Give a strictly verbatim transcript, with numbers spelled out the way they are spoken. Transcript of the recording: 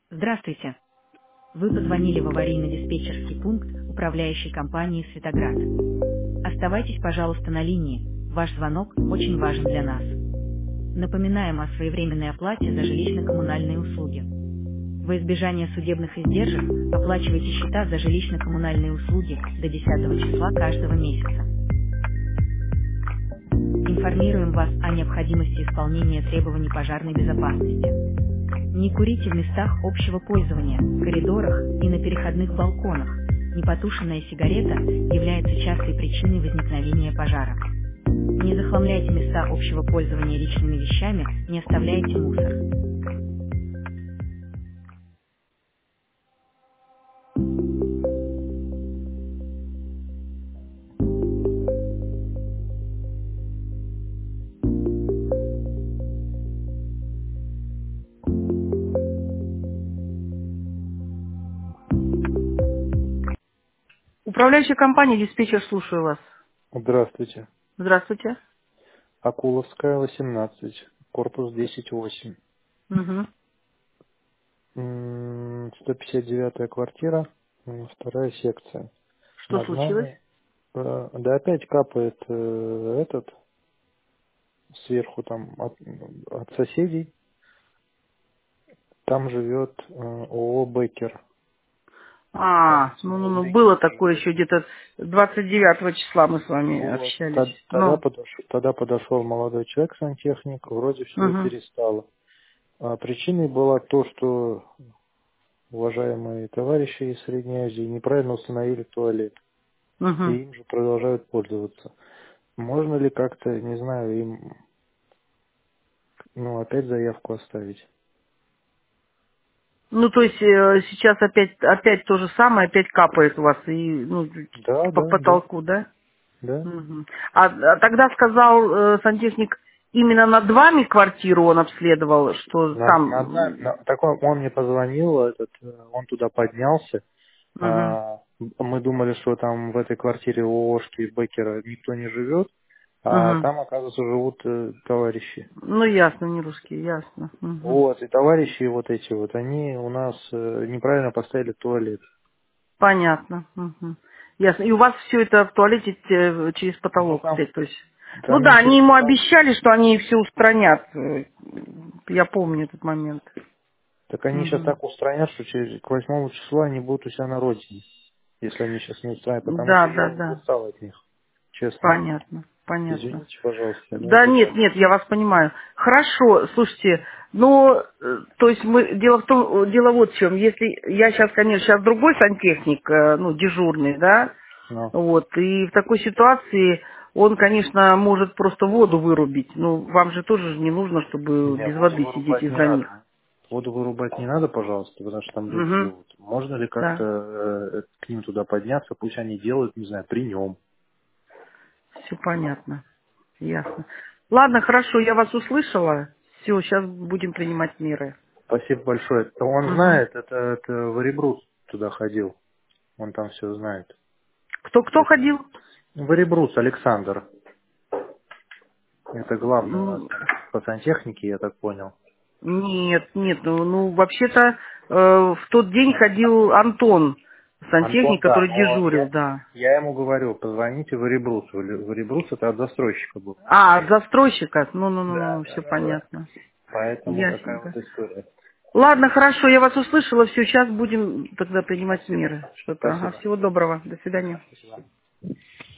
Здравствуйте. Вы позвонили в аварийно-диспетчерский пункт управляющей компании «Светоград». Оставайтесь, пожалуйста, на линии. Ваш звонок очень важен для нас. Напоминаем о своевременной оплате за жилищно-коммунальные услуги. Во избежание судебных издержек оплачивайте счета за жилищно-коммунальные услуги до десятого числа каждого месяца. Информируем вас о необходимости исполнения требований пожарной безопасности. Не курите в местах общего пользования, коридорах и на переходных балконах. Непотушенная сигарета является частой причиной возникновения пожара. Не захламляйте места общего пользования личными вещами, не оставляйте мусор. Управляющая компания «Диспетчер», слушаю вас. Здравствуйте. Здравствуйте. Акуловская, восемнадцать, корпус десять восемь. Угу. М, сто пятьдесят девятая квартира, м, вторая секция. Что Над случилось? нами, э, да опять капает э, этот, сверху там от, от соседей. Там живет э, ООО «Беккер». А, Кажется, ну-ну-ну, молодые было люди такое живут. еще где-то двадцать девятого числа мы с вами Вот. общались. Тод- Тогда Ну, подошел, тогда подошел молодой человек, сантехник, вроде все угу, перестало. А причиной было то, что уважаемые товарищи из Средней Азии неправильно установили туалет, и угу. им же продолжают пользоваться. Можно ли как-то, не знаю, им, ну, опять заявку оставить? Ну, то есть э, сейчас опять, опять то же самое, опять капает у вас и ну, Да, по да, да, потолку, да? да. Мгм. А, а тогда сказал э, сантехник, именно над вами квартиру он обследовал, что На, на, одна- там... на- так он, он мне позвонил, этот, э, он туда поднялся. Угу. А, мы думали, что там в этой квартире ООшки Беккера никто не живет, а Угу. там, оказывается, живут э, товарищи. Ну, ясно, не русские, ясно. Мгм. Вот, и товарищи вот эти вот, они у нас э, неправильно поставили туалет. Понятно. Мгм. Ясно. И у вас все это в туалете э, через Ну, потолок там, опять, то есть... Ну там да, не они через ему потолок. обещали, что они все устранят. Э, Я помню этот момент. Так они сейчас Мгм. так устранят, что через, к восьмому числу они будут у себя на родине, если они сейчас не устраняют, потому Да, что да, я уже да. устал от них, честно. Понятно, понятно. Извините, пожалуйста, но Да это нет, так. нет, я вас понимаю. Хорошо, слушайте, ну, э, то есть мы, дело в том, э, дело вот в чем, если, я сейчас, конечно, сейчас другой сантехник, э, ну, дежурный, да, Но вот, и в такой ситуации он, конечно, может просто воду вырубить, ну, вам же тоже не нужно, чтобы не, без воду воды сидеть вырубать не из-за них. надо. Воду вырубать не надо, пожалуйста, потому что там люди Угу, живут. Можно ли как-то да, э, к ним туда подняться, пусть они делают, не знаю, при нем. все понятно, ясно. Ладно, хорошо, я вас услышала, все, сейчас будем принимать меры. Спасибо большое. Он Угу. знает, это, это Варибрус туда ходил. Он там все знает. Кто, кто Это ходил? Варибрус Александр. Это главный у нас М, там по сантехнике, я так понял. Нет, нет, ну, ну, вообще-то э, в тот день ходил Антон, Антон, сантехник, да, который но дежурил, я, да. я ему говорю, позвоните Варибрусу. Варибрус это от застройщика был. А, от застройщика? Ну-ну-ну, Да, все да, да, да. понятно. Поэтому такая Ясненько. вот история. Ладно, хорошо, я вас услышала, все, сейчас будем тогда принимать Спасибо. меры. Что-то, ага, Спасибо. всего доброго, до свидания. Спасибо.